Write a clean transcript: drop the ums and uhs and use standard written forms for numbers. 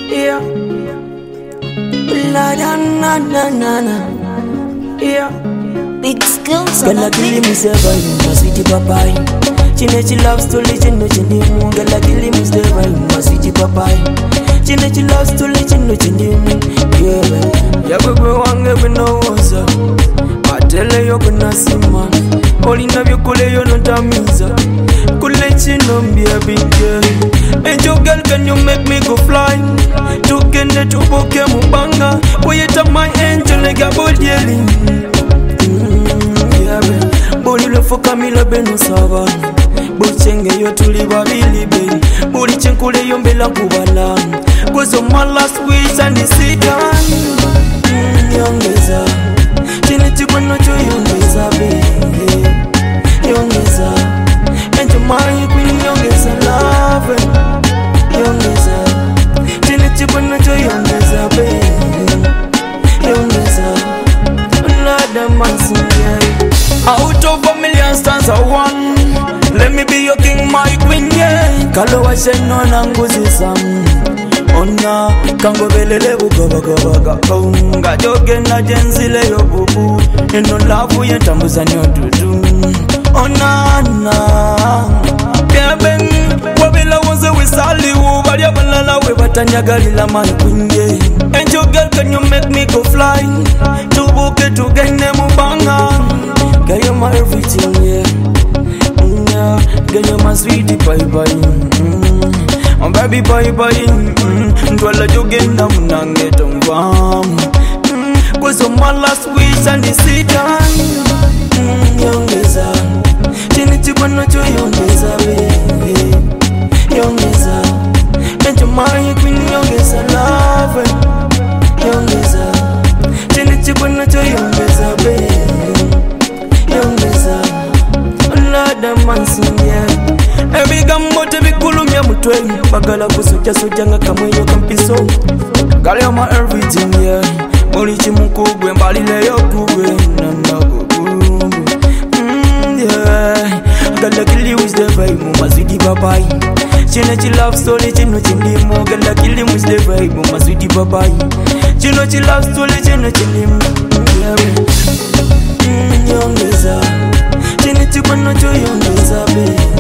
Yeah. La da na na na na. Yeah. Big skills. Gala kili museba yuma sweetie papai. Chinechi love story chino chinimu. Gala kili museba yuma sweetie papai. Chinechi love story chino chinimu. Yeah. Yabwe wange binoza. Atele yo kunasima. Olina byokole yo notamiza. Kule chino mbia binge. Angel girl, can you make me go fly? Tukende tuboke mubanga. Oyeta my angel nega bodieli. Boli lofoka mila beno sava. Buchenge yo tuli babili ben. Boli chenkule yo mbela kubala. Gozo my last wish and it's done. Yongeza. Chine chikono cho yongeza be. Yongeza. Angel my queen yongeza love. Yongeza. Chine chikono cho yongeza be. Yongeza. Another man sing. Out of a million stars I won. Let me be your king, my queen, yeah. Kalo wa sheno na nguzi sam. Ona kango velele bugoba goba gaunga joge na jenzile yo bubu. Eno lavu ye tambuza nyodudu. Ona na keben wabila wonze wisali wu bali abalala we batanyagalila my queen, yeah. Angel girl, can you make me go fly? Tubuke tugende mubanga. Girl, you're my everything, yeah. Girl, you're my sweetie, bye-bye. Oh, baby, bye-bye. Ndwala jogenda munange tongwamu. Cause of my last wish and it's done. Yongeza. Chini chikono cho yongeza, baby. Yongeza. Angel my queen, yongeza love. Yongeza. Chini chikono cho yongeza, baby. Yongeza, another man sing, yeah. Every gambo tebi kulumya mutwe. Bagala kusocha soja nga kamweyo kampiso. Girl, you're my everything, yeah. Molichi mukugwe mbali leyo kugwe. Nana kukumbu, yeah. Gala kili wish the vibe, mazwidi babai. Chinechi love story, chino chindimo. Gala kili wish the vibe, mazwidi babai. Chinechi love story, chino chindimo, yeah. Yongeza. Chini chikono cho yongeza be.